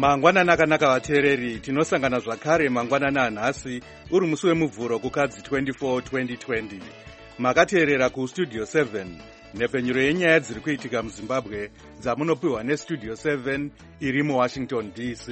Mangwanana akanaka vateereri, tinosangana zvakare mangwanana anhasi uri musi wemuvhuro kukadzi 24 2020. Makateerera kustudio 7 nhepfenyuro yenyaya dziri kuitika muZimbabwe dzamunopiwa nestudio 7 iri muWashington DC.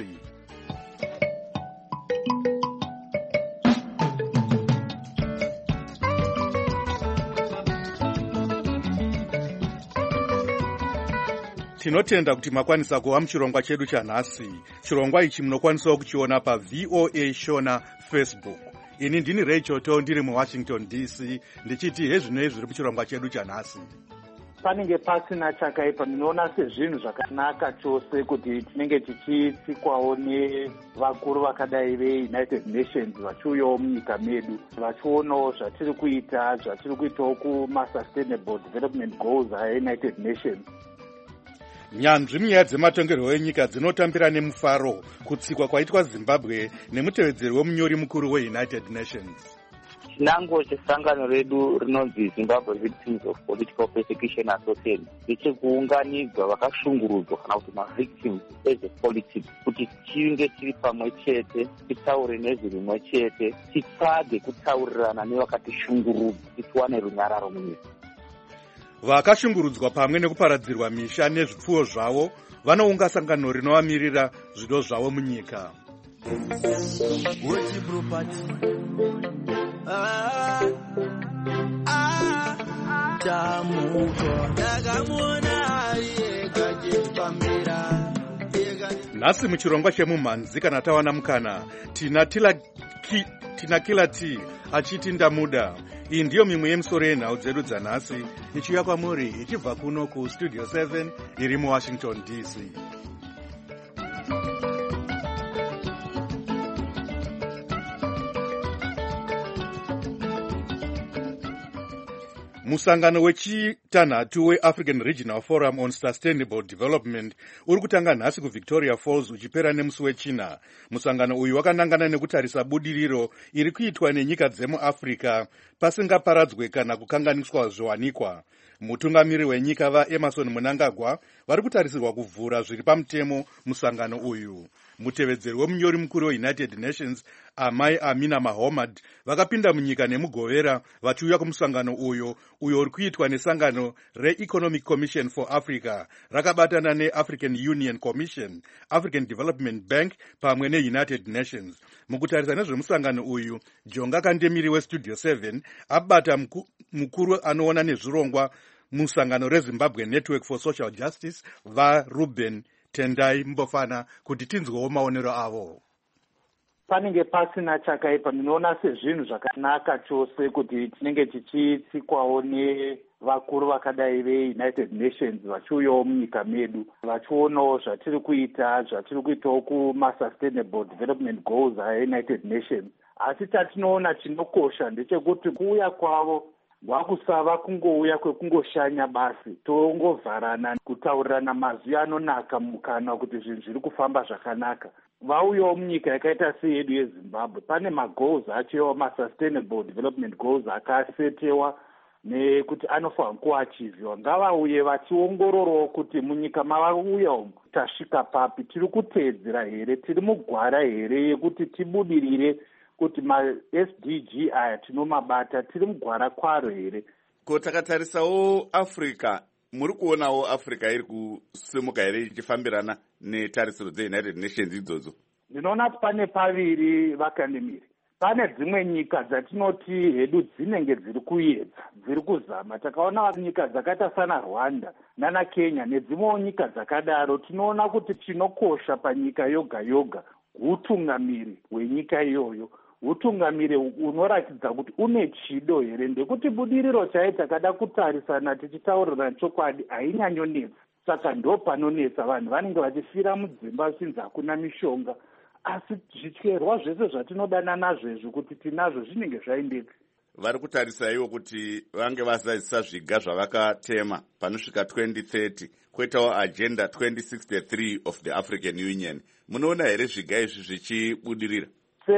Tinotenda kuti makwanisa kuva muchirongwa chedu chanhasi. Chirongwa ichi munokwanisawo kuchiona paVOA Shona Facebook. Ini ndini Rachel To, ndiri muWashington DC, ndichiti hezvinoi zviri muchirongwa chedu chanhasi. Panenge pasina chakaipa, ndinoona sezvinhu zvakanaka chose kuti tinenge tichitsikwawo nevakuru vakadai veUnited Nations vachiuyawo munyika medu vachionawo zvatiri kuitawo kuma-sustainable development goals aUnited Nations. Nyanzvi munyaya dzematongerwo enyika dzinotambira nemufaro kutsikwa kwaitwa Zimbabwe nemutevedzeri wemunyori mukuru weUnited Nations. Chinango chesangano redu rinonzi Zimbabwe Victims of Political Persecution Association ndechekuunganidzwa vakashungurudzwa kana kuti mavictims ezvepolitics kuti tinge tiri pamwe chete, titaure nezvi rimwe chete, titsvage kutaurirana nevakatishungurudza, tiwane runyararo munyika. Vakashungurudzwa pamwe nekuparadzirwa misha nezvipfuwo zvavo vanounga sangano rinovamirira zvido zvavo munyika. Nhasi muchirongwa chemumhanzi kana tawana mukana tina Killer T achiti ndamuda. Iyi ndiyo mimwe yemisoro yenhau dzedu dzanhasi ichiuya kwamuri ichibva kuno kustudio 7 iri muWashington DC. Musangano wechitanhatu weAfrican Regional Forum on Sustainable Development uri kutanga nhasi kuVictoria Falls uchipera nemusi wechina. Musangano uyu wakanangana nekutarisa budiriro iri kuitwa nenyika dzemuAfrica pasingaparadzwe kana kukanganiswa zviwanikwa. Mutungamiri wenyika vaEmerson Mnangagwa vari kutarisirwa kuvhura zviri pamutemo musangano uyu. Mutevedzeri wemunyori mukuru weUnited Nations Amai Amina Mohammed vakapinda munyika nemugovera vachiuya kumusangano uyo uri kuitwa nesangano reEconomic Commission for Africa rakabatana neAfrican Union Commission, African Development Bank pamwe neUnited Nations. Mukutarisa nezvemusangano uyu, Jonga Kandemiri westudio 7 abata mukuru anoona nezvirongwa musangano reZimbabwe Network for Social Justice vaRuben Tendai Mbofana kuti tinzwewo maonero avo. Panenge pasina chakaipa, ndinoona sezvinhu zvakanaka chose kuti tinenge tichitsikwawo nevakuru vakadai veUnited Nations vachiuyawo munyika medu vachionawo zvatiri kuitawo kuma-sustainable development goals aUnited Nations. Asi tatinoona chinokosha ndechekuti kuuya kwavo wakusava kungouya kwekungoshanya basi, tongovharana kutaurirana mazwi anonaka mukana kuti zvinhu zviri kufamba zvakanaka. Vauyawo munyika yakaita seyedu yeZimbabwe, pane magoals achewa ma-sustainable development goals akasetewa nekuti anofanirwa kuachivhiwa. Ngavauye vachiongororawo kuti munyika mavauya umu tasvika papi, tiri kuteedzera here, tiri mugwara here yekuti tibudirire kuti ma-SDG aya tinomabata, tiri mugwara kwaro here. Ko takatarisawo Africa, muri kuonawo Africa iri kusimuka here ichifambirana netarisiro dzeUnited Nations idzodzo? Ndinoona kuti pane paviri vakandimiri. Pane dzimwe nyika dzatinoti hedu dzinenge dziri kuedza, dziri kuzama. Takaona nyika dzakaita sana Rwanda nana Kenya nedzimwewo nyika dzakadaro. Tinoona kuti chinokosha panyika yoga yoga utungamiri hwenyika iyoyo, utungamiri unoratidza kuti une chido here, ndekuti budiriro chaita kada kutarisana tichitaurirana chokwadi hainyanyonetsa. Saka ndo panonetsa, vanhu vanenge vachifira mudzimba zvinzi hakuna mishonga. Asi zvityerwa zvese zvatinodana nazvo izvi kuti tinazvo zvinenge zvaindeka. Vari kutarisa ivo kuti vange vazadzisa zviga zvavakatema panosvika 2030, kwoitawo agenda 2063 of the African Union. Munoona here zviga izvi zvichibudirira?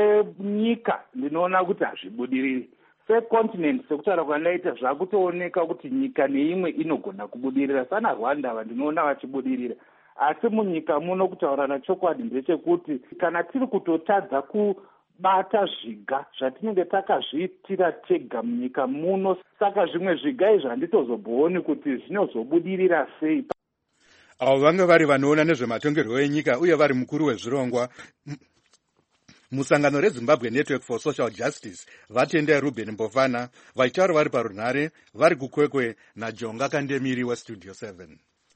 Senyika ndinoona kuti hazvibudiriri. Secontinent sekutaura kwandakaita zvakutooneka kuti nyika neimwe inogona kubudirira. Sana Rwanda ndinoona vachibudirira. asi munyika muno kutaurana chokwadi ndechekuti kana tiri kutotadza kubata zviga zvatinenge takazviitira tega munyika muno, saka zvimwe zviga izvi handitozoboni kuti zvinozobudirira sei. Avo vanga vari vanoona nezvematongerwo enyika uye vari mukuru wezvirongwa musangano reZimbabwe Network for Social Justice, Vatende Ruben Mbovana, vachitaura vari parunhare vari kukwekwe naJonga Kandemiri weStudio 7.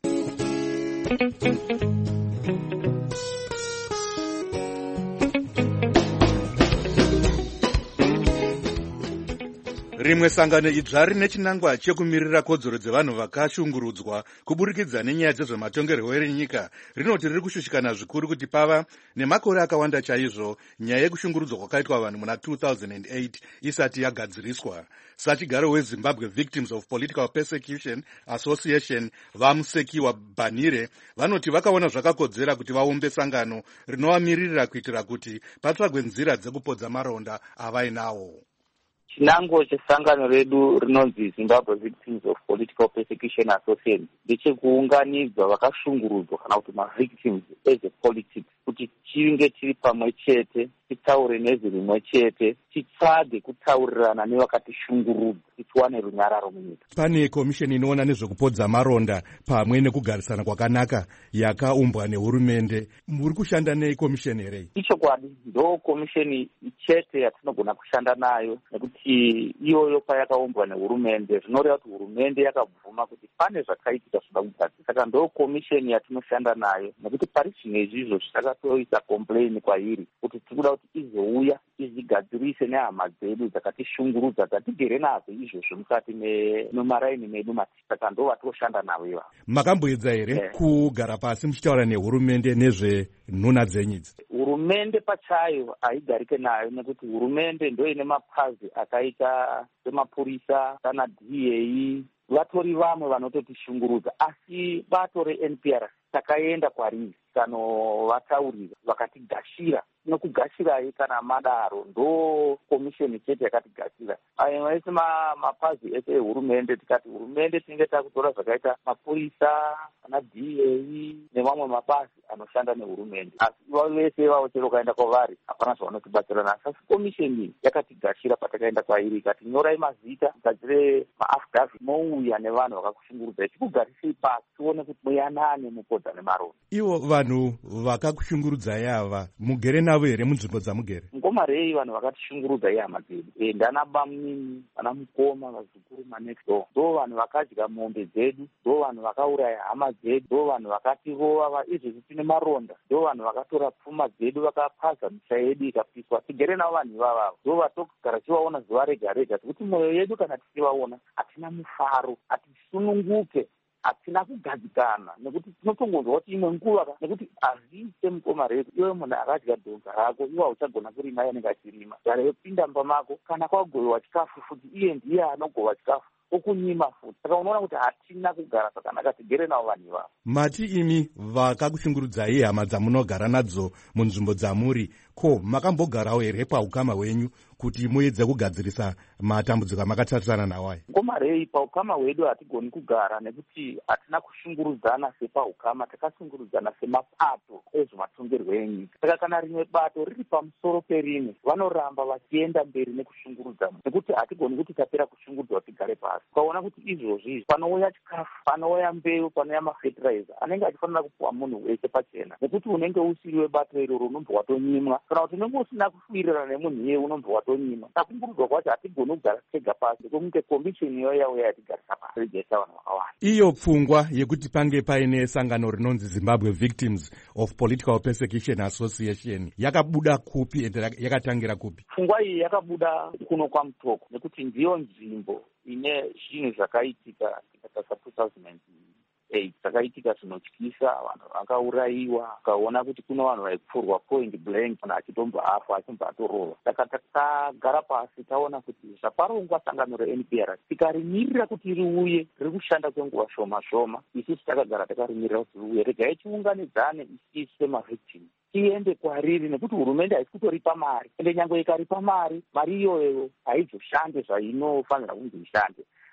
Rimwe sangano idzva rine chinangwa chekumirira kodzero dzevanhu vakashungurudzwa kuburikidza nenyaya dzezvematongerwo enyika rinoti riri kushushikana zvikuru kuti pava nemakore akawanda chaizvo nyaya yekushungurudzwa kwakaitwa vanhu muna 2008 isati yagadziriswa. Sachigaro weZimbabwe Victims of Political Persecution Association vamusekiwa Bhanire vanoti vakaona zvakakodzera kuti vaumbe sangano rinovamiririra kuitira kuti patsvagwe nzira dzekupodza maronda avainawo. Chinango chesangano redu rinonzi Zimbabwe Victims of Political Persecution Association ndechekuunganidzwa vakashungurudzwa kana kuti mavictims ezvepolitics kuti tinge tiri pamwe chete, titaure nezverimwe chete, titsvage kutaurirana nevakatishungurudza, tiwane runyararo munyika. Pane komisheni inoona nezvekupodza maronda pamwe nekugarisana kwakanaka yakaumbwa nehurumende. Muri kushanda nei komisheni here? Ichokwadi ndo komisheni chete yatinogona kushanda nayo, nekuti iyoyo payakaumbwa nehurumende zvinoreva kuti hurumende yakabvuma kuti pane zvakaitika zvoda kugadzirwa. Saka ndo komisheni yatinoshanda nayo, nekuti pari zvimwe izvizvo zvitakatoita complain kwairi kuti tikuda kuti izouya izigadzirise nehama dzedu dzakatishungurudza dzatigere nadzo izvozvo mukati memaraini medu matiri. Saka ndo vatoshanda navo ivavo. Makamboedza here kugara pasi muchitaura nehurumende nezvenhuna dzenyidzi? Hurumende pachayo haigarike nayo, nekuti hurumende ndo ine mapazi akaita semapurisa kana DA, vatori vamwe vanototishungurudza, asi bato reNPRC takaenda kwariri kanovataurira vakatigashira. Nekugashirai kana madaro ndo komisheni chete yakatigashira. Ayo ese mapazi ese ehurumende, tikati hurumende tinenge takutora zvakaita mapurisa kana DA nemamwe mapazi anoshanda nehurumende, asi ivavo vese ivavo chero kaenda kwavari hapana zvavanotibatsirana. Asi komisheni yakatigashira patakaenda kwairi ikati nyorai mazita, gadzire maaffidavit mouya nevanhu vakakushungurudza, ichikugarisei pasi tione kuti muyanane mupodza nemaronda. Ivo vanhu vakakushungurudzai ava mugere navo here munzvimbo dzamugere? Ngomarei vanhu vakatishungurudza ihama dzedu, ndana Bamnini, vana Mukoma, vazukuru manext door, ndo vanhu vakadya mombe dzedu, ndo vanhu vakauraya hama dzedu, ndo vanhu vakatirova izvozvi tine maronda, ndo vanhu vakatora pfuma dzedu vakapaza misha yedu ikapiswa. Tigere navo vanhu ivavavo, ndo vatogara tivaona zuva rega rega, kuti mwoyo yedu kana tichivaona hatina mufaro, hatisununguke, hatina kugadzikana, nekuti tinotongonzwa kuti imwe nguva, nekuti hazviite Mukoma redu, iwe munhu akadya dhonza rako, iwe hauchagona kurima yanenge achirima, zvare yopinda mumba mako, kana kwagohwewa chikafu futi iye ndiye anogohwa chikafu okunyima futi. Saka unoona kuti hatina kugara zvakanaka, tigere navo vanhu ivavo. Mati imi vakakushungurudzai hama dzamunogara nadzo munzvimbo dzamuri, ko makambogarawo here paukama hwenyu kuti muedze kugadzirisa matambudziko amakatarisana nawo aya? Ngomarei paukama hwedu hatigoni kugara, nekuti hatina kushungurudzana sepaukama, takashungurudzana semapato ezvematongerwo enyika. Saka kana rimwe bato riri pamusoro perimwe vanoramba vachienda mberi nekushungurudzana, nekuti hatigoni kuti tapera kushungurudzwa tigare pasi. Ukaona kuti izvozvi panouya chikafu, panouya mbeu, panouya mafertilizer anenge achifanira kupuwa munhu wese pachena, nekuti unenge usiri webato iroro unombwa watonyimwa, kana kuti unenge usina kufirirana nemunhu iye unombwa watonyimwa. Takungurudza kwacho hatigoni kugara tega pasi, kunge komisheni iyo yauya yatigarisa pasi rigaisa vanhu vakawanda. Iyo pfungwa yekuti pange paine sangano rinonzi Zimbabwe Victims of Political Persecution Association yakabuda kupi ende yakatangira kupi? Pfungwa iyi yakabuda kuno kwaMutoko, nekuti ndiyo nzvimbo ine zvinhu zvakaitika ikatasa 2008 dzakaitika zvinotyisa, vanhu vakaurayiwa, ukaona kuti kuna vanhu vaikupfurwa point blank, kana achitombva afa achimbva atorova. Saka takagara pasi taona kuti zvaparongwa sangano reNPRC tikarimirira kuti riuye, riri kushanda kwenguva shoma shoma, isusu takagara takarimirira kuti riuye, regai tiunganidzane isusu semavictims tiende kwariri, nekuti hurumende haisi kutoripa mari, ende nyangwe ikaripa mari, mari iyoyo haizoshande zvainofanira kunge ishande.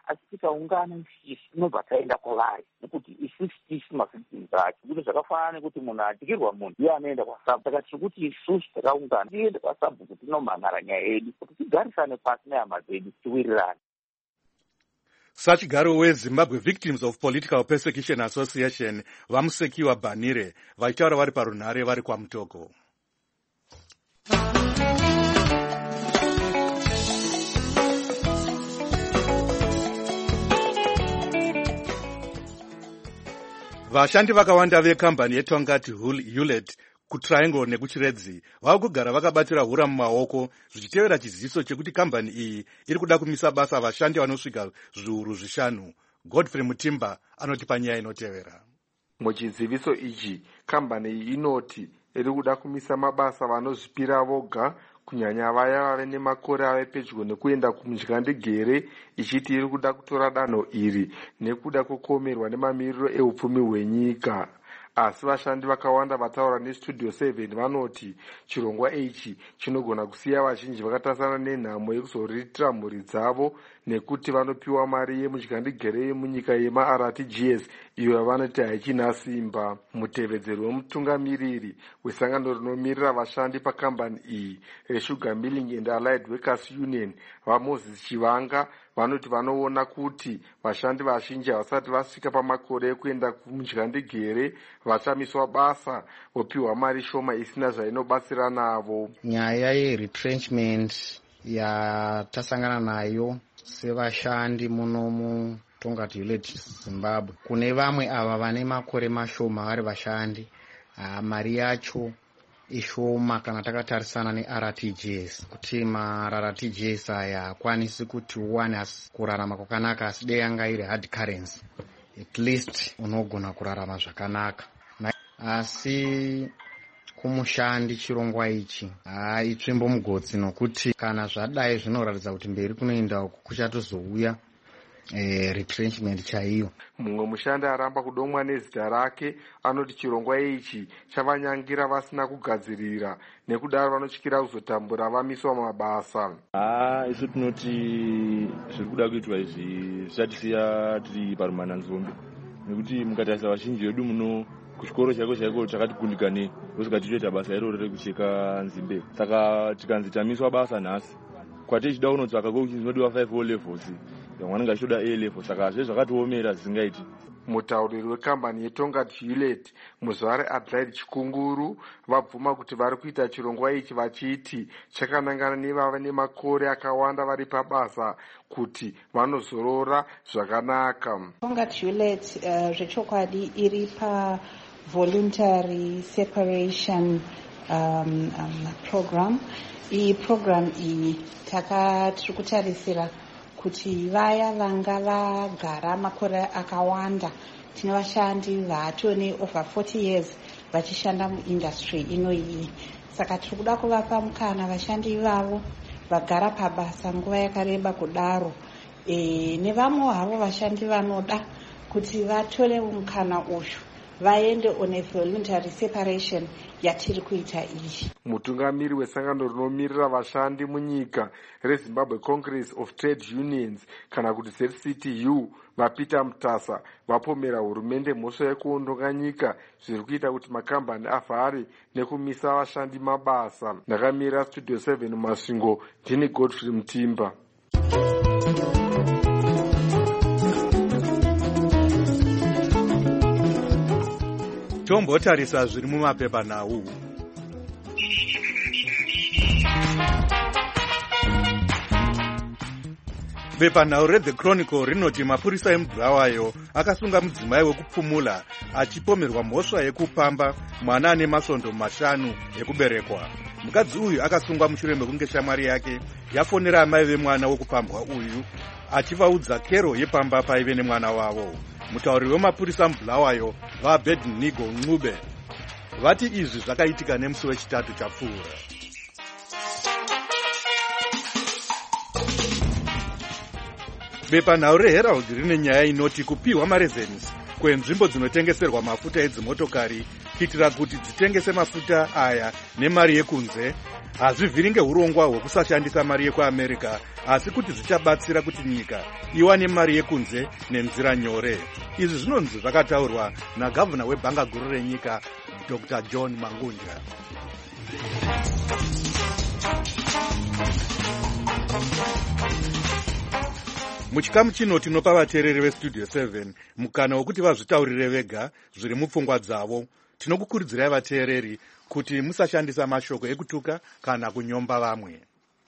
asi tikaungana isusu tinobva taenda kwavari, nekuti isusu tisi mavhictims acho. Kuti zvakafanana nekuti munhu adyirwa munhu iye anoenda kwasabu. Saka tiri kuti isusu takaungana tiende kwasabu kuti tinomhanhara nyaya yedu, kuti tigarisane pasi nehama dzedu tiwirirane. Sachigaro weZimbabwe Victims of Political Persecution Association vamusekiwa Bhanire vachitaura vari parunhare vari kwaMutoko. Vashandi vakawanda vekambani yeTongati Hewlett kuTriangle nekuChiredzi vava kugara vakabatira hura mumaoko zvichitevera chiziviso chekuti kambani iyi iri kuda kumisa basa vashandi vanosvika zviuru 5. Godfrey Mutimba anoti panyaya inotevera. Muchiziviso ichi kambani iyi inoti iri kuda kumisa mabasa vanozvipira voga, kunyanya vaya vave nemakore ave pedyo nekuenda kumudyandegere, ichiti iri kuda kutora danho iri nekuda kukomerwa nemamiriro eupfumi hwenyika. Asi vashandi vakawanda vataura neStudio 7 vanoti chirongwa ichi chinogona kusiya vazhinji vakatasana nenhamo yekuzoriritira mhuri dzavo, nekuti vanopiwa mari yemudyandegere yemunyika yemaRTGS iyo yavanoti haichina simba. Mutevedzeri wemutungamiriri wesangano rinomirira vashandi pakambani iyi reSugar Milling and Allied Workers Union vaMoses Chivanga vanoti vanoona kuti vashandi vazhinji havasati vasvika pamakore ekuenda kumudyandegere vachamiswa basa vopiwa mari shoma isina zvainobatsira navo. Nyaya yeretrenchment yatasangana nayo sevashandi muno muTongati Hewlett Zimbabwe, kune vamwe ava vane makore mashoma vari vashandi, mari yacho ishoma kana takatarisana neRTGS, kuti maRTGS aya hakwanisi kuti uwane kurarama kwakanaka, asi dei yanga iri hard currency, at least unogona kurarama zvakanaka. Asi kumushandi chirongwa ichi itsvimbo mugotsi, nokuti kana zvadai zvinoratidza kuti mberi kunoenda uku kuchatozouya retrenchment chaiyo. Mumwe mushandi aramba kudomwa nezita rake anoti chirongwa ichi chavanyangira vasina kugadzirira, nekudaro vanotyira kuzotambura vamiswa mabasa. Isu tinoti zviri kuda kuitwa izvi zvichatisiya tiri parumananzombe, nekuti mukatarisa vazhinji vedu muno kuchikoro chaiko chaiko chakatikundikane kusvika tichoita basa iroro rekucheka nzimbe. Saka tikanzi tamiswa basa nhasi, kwatichida kunotsvaka kochinodiwa 5 levels, vamwe vanenge vachitoda A level, saka zvezvakatiomera zvisingaiti. Mutauriri wekambani yeTongati Hewlett Muzvare Adelaide Chikunguru vabvuma kuti vari kuita chirongwa ichi vachiti chakanangana nevava nemakore akawanda vari pabasa kuti vanozorora zvakanaka. Tongati Hewlett zvechokwadi iri pa voluntary separation program. Iyi program iyi tiri kutarisira kuti vaya vanga vagara makore akawanda, tine vashandi vatone over 40 years vachishanda muindustry ino iyi. Saka tiri kuda kuvapa mukana vashandi ivavo vagara pabasa nguva yakareba kudaro, nevamwe havo vashandi vanoda kuti vatore mukana uyu vaende on a voluntary separation yatiri kuita iyi. Mutungamiri wesangano rinomirira vashandi munyika reZimbabwe Congress of Trade Unions kana kuti ZCTU vaPeter Mutasa vapomera hurumende mhosva yekuondonga nyika zviri kuita kuti makambani avhare nekumisa vashandi mabasa. Ndakamira Studio 7 Masvingo, ndini Godfrey Mutimba. Tombotarisa zviri mumapepa nhau. Bepanhau reThe Chronicle rinoti mapurisa emuBulawayo akasunga mudzimai wekupumula achipomerwa mhosva yekupamba mwana ane masvondo 5 ekuberekwa. Mukadzi uyu akasungwa mushure mekunge shamwari yake yafonera amai vemwana wekupambwa uyu achivaudza kero yepamba paive nemwana wavo. Mutauriri wemapurisa muBulawayo vaBednigo Ncube vati izvi zvakaitika nemusi wechitatu chapfuura. Bepanhau reHerald rine nyaya inoti kupiwa marezens kwenzvimbo dzinotengeserwa mafuta edzimotokari kuitira kuti dzitengese mafuta aya nemari yekunze hazvivhiringe urongwa hwekusashandisa mari yekuamerica, asi kuti zvichabatsira kuti nyika iwane mari yekunze nenzira nyore. Izvi zvinonzi zvakataurwa nagavhuna webhanga guru renyika Dr. John Mangunja. Muchikamu chino tinopa vateereri vestudio 7 mukana wekuti vazvitaurire vega zviri mupfungwa dzavo. Tinokukurudzirai vateereri kuti musashandisa mashoko ekutuka kana kunyomba vamwe.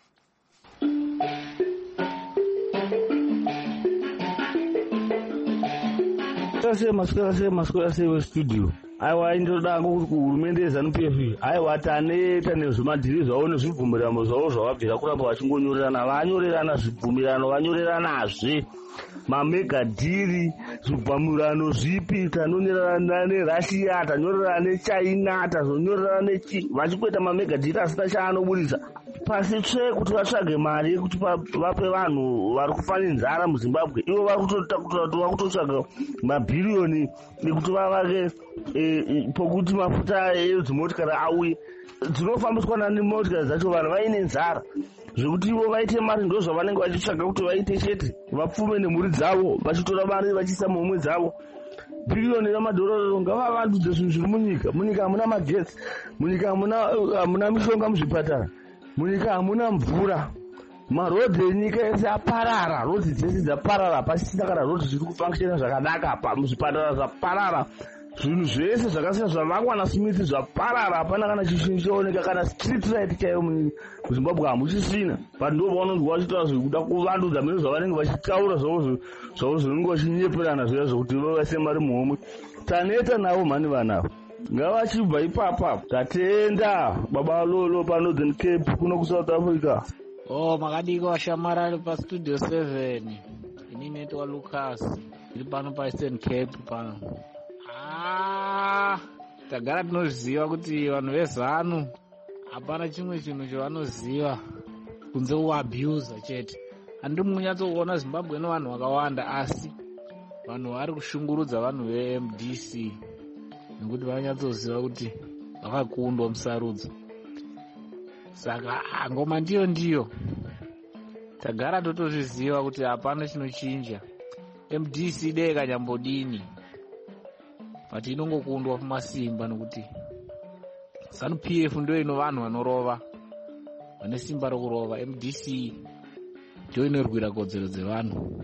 Maswera westudio aiwa indoda kuti kuhurumende yeZANU-PF aiwa taneta nezvimadhiri zvavo nezvibvumirano zvavo zvavabvira kuramba vachingonyorerana, vanyorerana zvibvumirano, vanyoreranazve mamegadhiri, zvibvumirano zvipi, tanyorerana neRussia, tanyorerana neChina, tazonyorerana nechi, vachikuita mamegadhiri asina chaanoburitsa pasi tsve kuti vatsvage mari yekuti vape vanhu vari kufa nenzara muZimbabwe. Ivo vari kutotsvaga mabhiriyoni ekuti vavake pokuti mafuta edzimotikari auye, dzinofambiswa nemotikari dzacho vanhu vaine nzara zvekuti ivo vaite mari ndo zvavanenge vachitsvaga kuti vaite chete, vapfume nemhuri dzavo, vachitora mari vachiisa muhomwe dzavo. Bhiriyoni ramadhororo ngavavandudze zvinhu zviri munyika. Munyika hamuna magetsi, munyika hamuna mishonga muzvipatara, munyika hamuna mvura, marodhi enyika yese aparara, rodhi dzese dzaparara, pasina kana rodhi zviri kufangishena zvakanaka, muzvipatara zvaparara, zvinhu zvese zvakasiyana zvavakwa naSmith zvaparara, hapana kana chinhu chaoneka, kana street light chaiyo muZimbabwe hamuchisina. Vanhu ndo vavanonzwa vachitaura zvekuda kuvandudza mene zvavanenge vachitaura zvavo zvinenge vachinyeperana zviya zvokuti vaise mari muhomwe. Taneta navo mhani vanavo ngavachibva ipapa. Tatenda baba lolo pa Northern Cape kuno kuSouth Africa. Makadiko washamarari pastudio 7 ini netwa Lucas iri pano pa Eastern Cape pano. Tagara tinoziva kuti vanhu veZANU hapana chimwe chinhu chavanoziva kunze kuabuse chete. Handi munyatsokuona Zimbabwe ino vanhu vakawanda, asi vanhu vari kushungurudza vanhu veMDC nekuti vanonyatsoziva kuti vakakundwa musarudzo. Saka ngoma ndiyo tagara totozviziva kuti hapana chinochinja. MDC dei kanyambodini but inongokundwa kumasimba nekuti ZANU-PF ndio ino vanhu vanorova, vane simba rokurova. MDC ndio inorwira kodzero dzevanhu.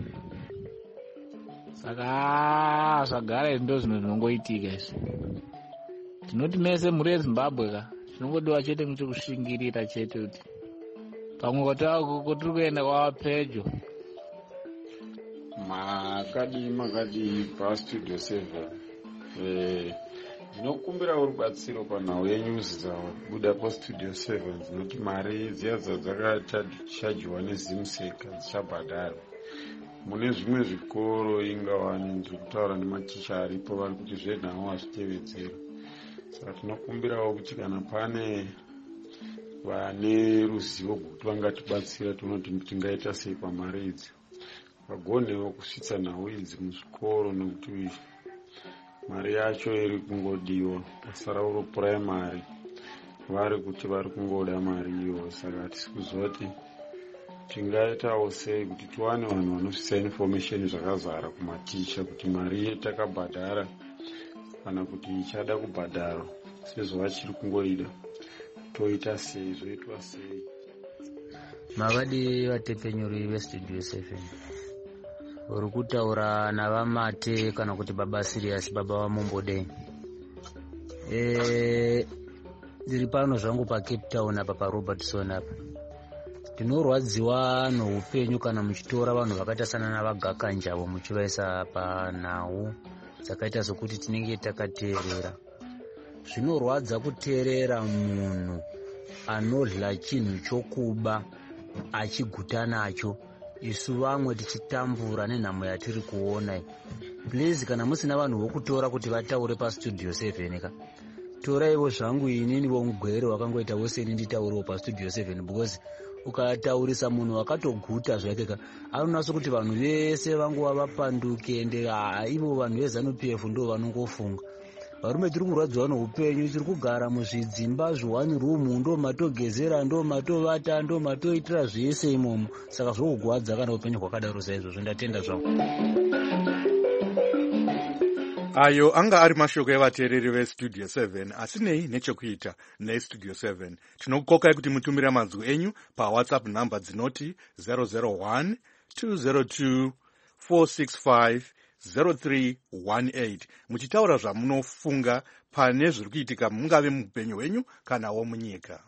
Saka zvagara ndio zvinhu zvinongoitika izvi. Tinoti mese mhuri yeZimbabwe tinongodiwa chete muchikushingirira chete kuti pamwe kotiri kuenda kwava pedyo. Makadi pastudio 7 ndinokumbira rubatsiro panhau yenyuzi dzabuda pastudio 7 dzinoti mari dziya dzakachajwa neZimseka dzichabhadharwa. Mune zvimwe zvikoro ingawani ndiri kutaura nematicha aripo vari kuti zvenhau hazvitevedzera. Saka tinokumbirawo kuti kana pane vane ruzivo rwekuti vangatibatsira tonoti tingaita sei pamari idzi, vagonewo kusvitsa nhau idzi muzvikoro, nekuti mari yacho iri kungodiwa. Basa ravo repuraimari vari kuti vari kungoda mari iyo. Saka hatisi kuziva kuti tingaitawo sei kuti tiwane vanhu vanosvitsa information zvakazara kumaticha kuti mari yetakabhadhara kana kuti ichada kubhadharwa sezvo vachiri kungoida toita sei, zvoitwa sei. Makadi vatepenyuri vestudio 7 uri kutaura navamate kana kuti baba Sirius, baba vaMombode. Ndiri pano zvangu paCape Town apa paRobertson apa. Tinorwadziwa noupenyu kana muchitora vanhu vakaita sana navaGakanjavo muchivaisa panhau dzakaita sokuti tinenge takateerera. Zvinorwadza kuteerera munhu anodla chinhu chokuba achiguta nacho, isu vamwe tichitambura nenhamo yatiri kuona. Please, kana musina vanhu vokutora kuti vataure pastudio 7 ka toraiwo zvangu inini vomugwere wakangoita woseni nditaurewo pastudio 7 because ukataurisa munhu wakatoguta zvake ka anonaso kuti vanhu vese vanguva vapanduke ende ivo vanhu veZANU-PF ndo vanongofunga varume tiri kurwadziwa neupenyu, tiri kugara muzvidzimba zvi1 room, ndo matogezera, ndo matovata, ndo matoitira zvese imomo. Saka zvokugwadza kana upenyu hwakadaro saizvozvo. Ndatenda zvangu. Ayo anga ari mashoko evateereri vestudio 7 asinei nechekuita nestudio 7. Tinokukokai kuti mutumira manzwi enyu pawhatsapp namba dzinoti 001 202 465 0318 muchitaura zvamunofunga pane zviri kuitika mungave mupenyu hwenyu kanawo munyika.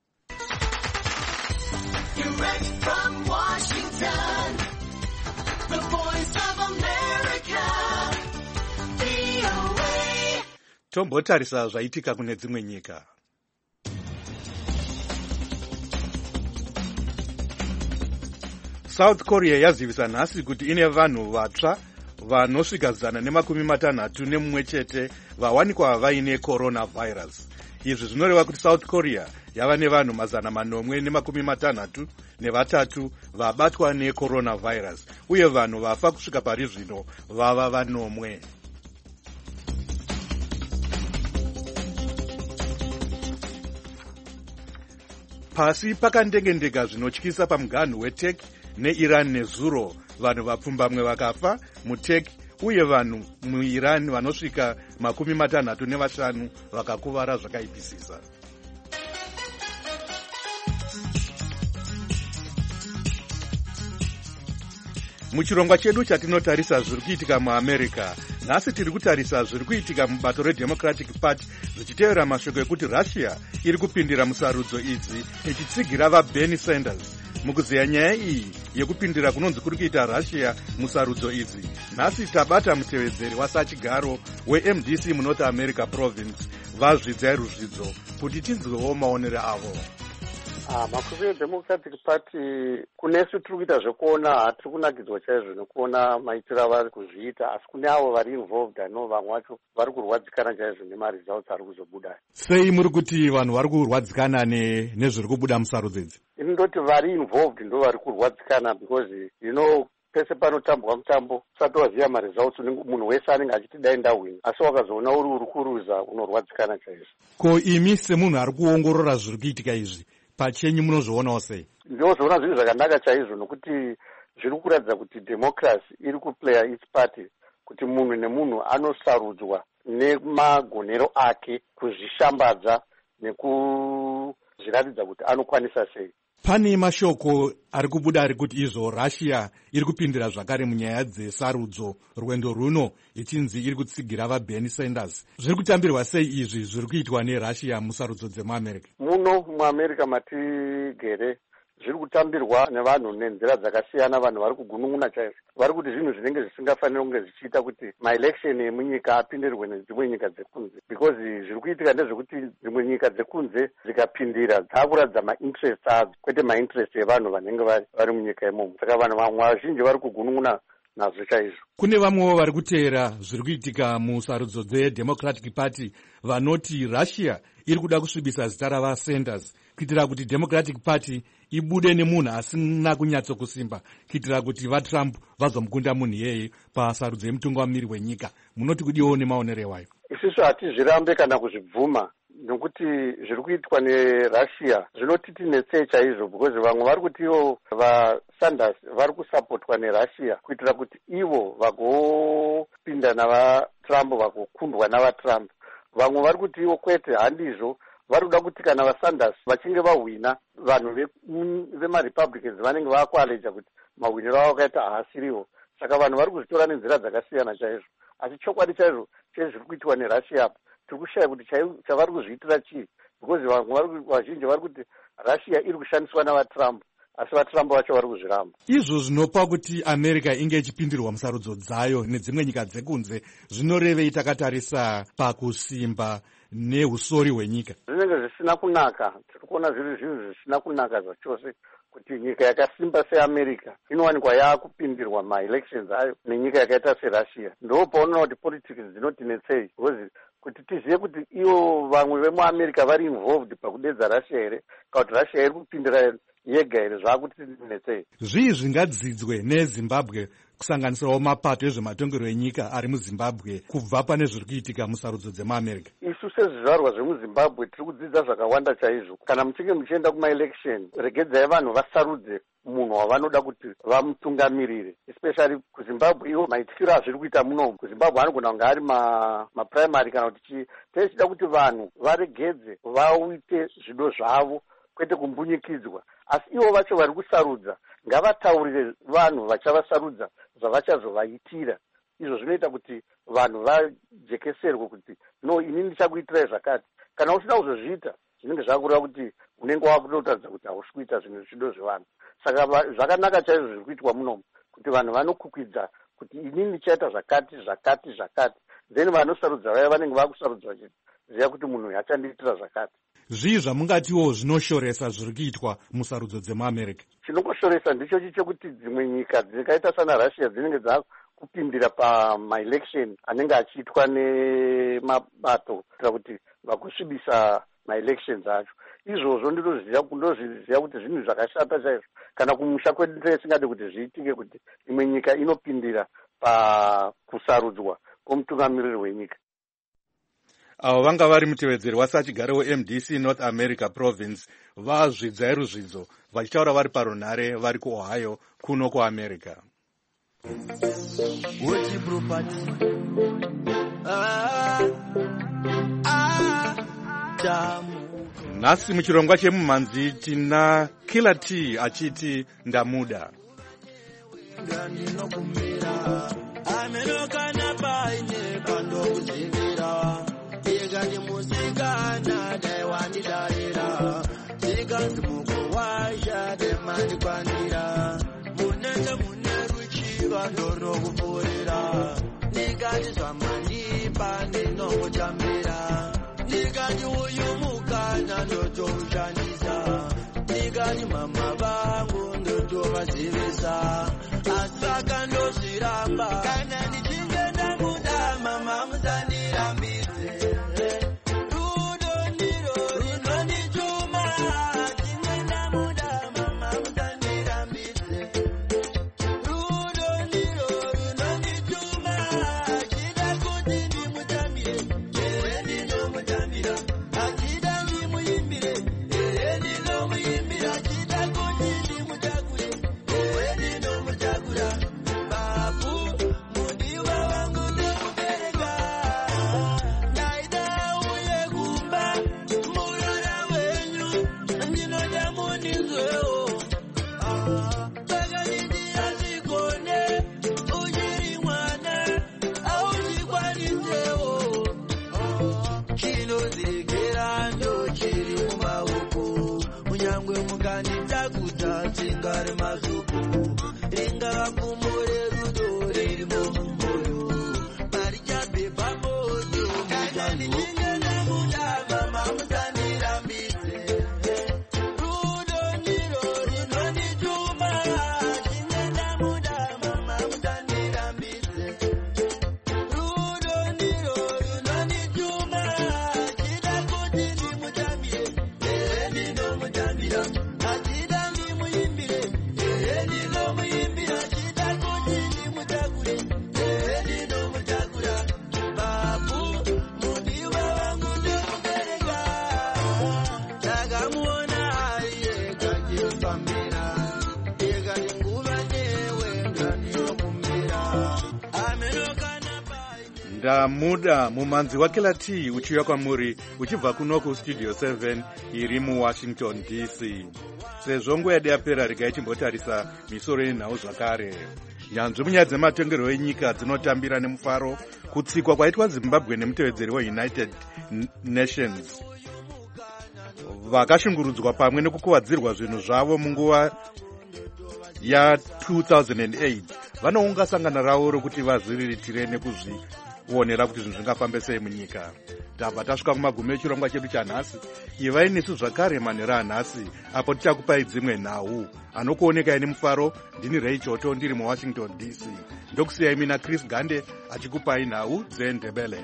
Direct from Washington, the voice of America, VOA. Tombotarisa zvaitika kune dzimwe nyika. South Korea yazivisa nhasi kuti ine vanhu vatsva vanosvika 161 vawanikwa vaine coronavirus. Izvi zvinoreva kuti South Korea yava nevanhu 463 vabatwa necoronavirus, uye vanhu vafa kusvika pari zvino vava 1. Pasi pakandengendeka zvinotyisa pamuganhu weTurkey neIran nezuro, vanhu vapfumbamwe vakafa muTurkey uye vanhu muIran vanosvika 65 vakakuvara zvakaipisisa. Muchirongwa chedu chatinotarisa zviri kuitika muAmerica, nhasi tiri kutarisa zviri kuitika mubato reDemocratic Party zvichitevera mashoko ekuti Russia iri kupindira musarudzo idzi ichitsigira vaBernie Sanders. Mukuzeya nyaya iyi yekupindira kunonzi kuri kuita Russia musarudzo idzi, nhasi tabata mutevedzeri wasachigaro weMDC muNorth America Province vazvidzai ruzvidzo kuti tinzwewo maonero avo. Makuzi eDemocratic Party kunesu tiri kuita zvekuona hatiri kunakidzwa chaizvo nekuona maitiro avari kuzviita, asi kune avo vari involved ano vamwe vacho vari kurwadzikana chaizvo nemaresults ari kuzobuda. Sei muri kuti vanhu vari kurwadzikana nezviri kubuda musarudzo idzi? Ndoti vari involved ndo vari kurwadzikana because pese panotambwa mutambo usati waziva maresults munhu wese anenge achiti dai ndahwina, asi wakazoona uri kuruza unorwadzikana chaizvo. Ko imi semunhu ari kuongorora zviri kuitika izvi pachenyu munozvionawo sei? Ndinozoona zviri zvakanaka chaizvo nokuti zviri kuratidza kuti democracy iri kuplaya its party, kuti munhu nemunhu anosarudzwa nemagonero ake kuzvishambadza nekuzviratidza kuti anokwanisa sei. Pane mashoko ari kubuda ari kuti izvo Russia iri kupindira zvakare munyaya dzesarudzo rwendo runo ichinzi iri kutsigira vaBernie Sanders. Zviri kutambirwa sei izvi zviri kuitwa neRussia musarudzo dzemuAmerica? Muno muAmerica matigere zviri kutambirwa nevanhu nenzira dzakasiyana. Vanhu vari kugunun'una chaizvo, vari kuti zvinhu zvinenge zvisingafaniri kunge zvichiita kuti maelection emunyika apindirwe nedzimwe nyika dzekunze, because zviri kuitika ndezvekuti dzimwe nyika dzekunze dzikapindira dzakuratidza mainterest adzo kwete mainterest evanhu vanenge vari munyika imomo. Saka vanhu vamwe vazhinji vari kugunun'una nazvo chaizvo. Kune vamwewo vari kuteera zviri kuitika musarudzo dzeDemocratic Party vanoti Russia iri kuda kusvibisa zita ravaSanders kuitira kuti Democratic Party ibude nemunhu asina kunyatsokusimba, kuitira kuti vaTrump vazomukunda munhu iyeye pasarudzo yemutungamiri wenyika. Munoti kudiwo nemaonero ewayo? Isusu hatizvirambe kana kuzvibvuma, nokuti zviri kuitwa neRussia zvinotitinetsei chaizvo, because vamwe vari kuti ivo vaSanders vari kusapotwa neRussia kuitira kuti ivo vagopinda navaTrump vagokundwa navaTrump. Vamwe vari kuti ivo kwete, handizvo, vari kuda kuti kana vaSanders vachinge vahwina, vanhu vemaRepublicans vanenge vakualeja kuti mahwiniro avo akaita haasiriwo. Saka vanhu vari kuzvitora nenzira dzakasiyana chaizvo, asi chokwadi chaizvo chezviri kuitwa neRussia apa tiri kushaya kuti chavari kuzviitira chii, because vamwe vazhinji vari kuti Russia iri kushandiswa navaTrump, asi vaTrump vacho vari kuzviramba. Izvo zvinopa kuti America inge ichipindirwa musarudzo dzayo nedzimwe nyika dzekunze zvinorevei takatarisa pakusimba neusori hwenyika? Zvinenge zvisina kunaka, tiri kuona zviri zvinhu zvisina kunaka zvachose kuti nyika yakasimba seAmerica inowanikwa yaakupindirwa maelections ayo nenyika yakaita seRussia. Ndo paunoona kuti politics dzinotinetsei, because kuti tizive kuti ivo vamwe vemuAmerica vari involved pakudedza Russia here, kana kuti Russia iri kupindira yega here zvaakuti tinetsei. Zvii zvingadzidzwe neZimbabwe kusanganisirawo mapato ezvematongerwo enyika ari muZimbabwe kubva pane zviri kuitika musarudzo dzemaamerica? Isu sezvizvarwa zvemuZimbabwe tiri kudzidza zvakawanda chaizvo. Kana muchinge muchienda kumaelection, regedzai vanhu vasarudze munhu wavanoda kuti vamutungamirire, especially kuZimbabwe. Ivo maityiro azviri kuita munomu kuZimbabwe anogona kunge ari maprimary kana kuti chii. Tichida kuti vanhu varegedze vaite zvido zvavo kwete kumbunyikidzwa, asi ivo vacho vari kusarudza ngavataurire vanhu vachavasarudza zvavachazovaitira. Izvo zvinoita kuti vanhu vajekeserwe kuti no, inini ndichakuitirai zvakati. Kana usina kuzozviita zvinenge zvakureva kuti unenge wakutotaridza kuti hausi kuita zvido zvevanhu. Saka zvakanaka chaizvo zviri kuitwa munomu kuti vanhu vanokukwidza kuti inini ndichaita zvakati zvakati zvakati, then vanosarudza vaya vanenge vakusarudza vachiziva kuti munhu achandiitira zvakati. Zvii zvamungatiwo zvinoshoresa zviri kuitwa musarudzo dzemaamerica? Chinongoshoresa ndicho chekuti dzimwe nyika dzakaita sana Russia dzinenge dzakupindira pamaelection anenge achiitwa nemabato kuitira kuti vagosvibisa maelections acho. Izvozvo ndozviziva kuti zvinhu zvakashata chaizvo. Kana kumusha kwedu tisingade kuti zviitike kuti imwe nyika inopindira pakusarudzwa kwomutungamiriri wenyika. Avo vanga vari mutevedzeri wasachigare weMDC North America Province vazvidzai ruzvidzo vachitaura vari parunhare vari kuOhio kuno kuAmerica. Nhasi muchirongwa chemumhanzi tina Killer T achiti ndamuda. Musikana dai wandidarira zikanzi mukuwasha demandikwanira munenge mune ruchiva ndorokupfuurira ndikati zvamandipa ndinongotambira ndikati uyu mukana ndotoushandisa ndikati mama vangu ndotovazivisa asaka ndozviramba kana ndichinge ndamuda mama musandirambidze. Ndamuda mumanzi waKiller T uchiuya kwamuri uchibva kuno kustudio 7 iri muWashington DC. Sezvo nguva yedu yapera regai timbotarisa misoro yenhau zvakare. Nyanzvi munyaya dzematongerwo enyika dzinotambira nemufaro kutsikwa kwaitwa Zimbabwe nemutevedzeri weUnited Nations. Vakashungurudzwa pamwe nekukuvadzirwa zvinhu zvavo munguva ya2008 vanounga sangano ravo rokuti vazviriritire nekuzvionera kuti zvinhu zvingafambe sei munyika. Tabva tasvika kumagumo echirongwa chedu chanhasi. Ivai nesu zvakare manhero anhasi apo tichakupai dzimwe nhau. Anokuonekai nemufaro ndini Ray Choto ndiri muWashington DC. Ndokusiyai mina Chris Gande achikupai nhau dzeNdebele.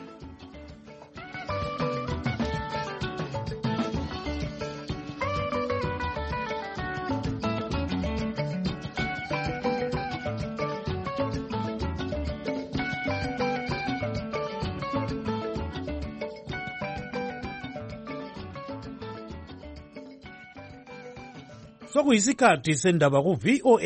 sokuyisikhathi sendaba ku-VOA